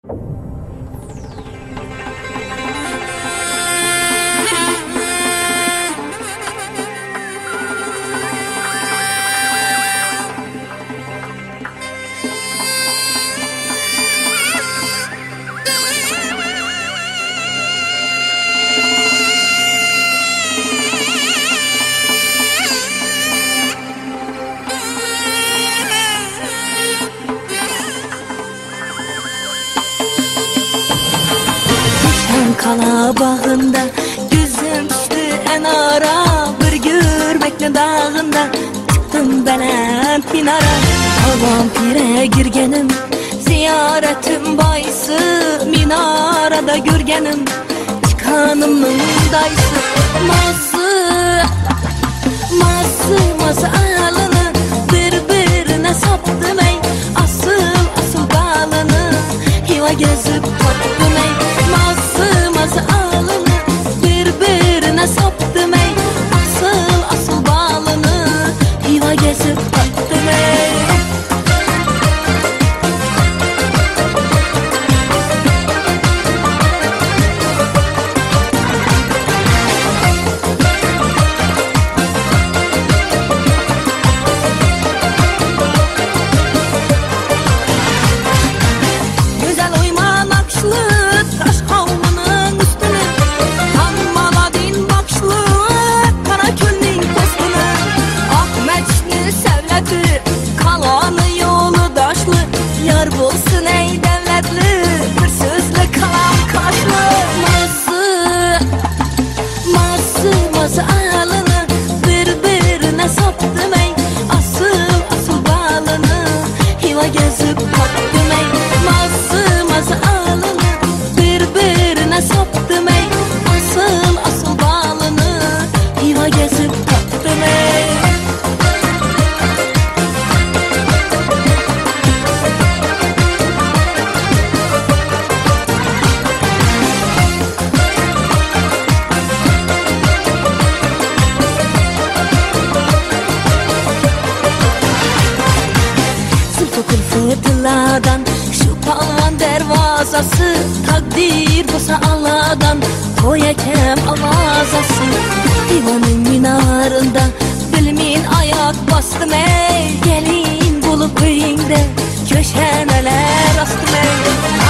Kala bağında gözüm düştü en ara, bir görmekle dağında çıktım belen pinara. Havam pire girgenim, ziyaretim baysı, minarada görgenim çıkanımın dayısı. Mazı alını birbirine saptım ey, asıl balını hiva gezip baktım ey. Mazı alını birbirine saptım ey, asıl balını hiva gezip baktım ey. Bulsun ey devletli, bir sözle kalan kaşlı. Mazı alını birbirine saptım ey, asıl balını hiva gezip baktım ey. Mazı alını birbirine saptım ey, asıl balını hiva gezip baktım ey. Fıtıladan şu palvan dervazası, takdir bosa Allah'dan koyakem avazası. Divanın minarında bilmin ayak bastım ey, gelin bulup kıyında köşeneler astım ey.